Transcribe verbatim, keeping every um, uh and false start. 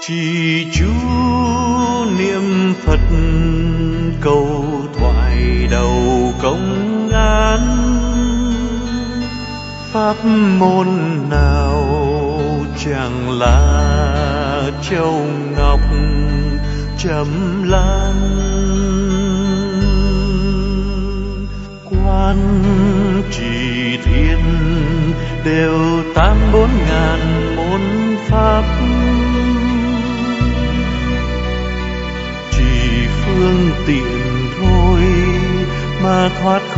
Chỉ chú niệm Phật câu thoại đầu công án, pháp môn nào chẳng là châu ngọc trầm lan. Quan trì thiên đều tám bốn ngàn môn pháp, chỉ phương tiện thôi mà thoát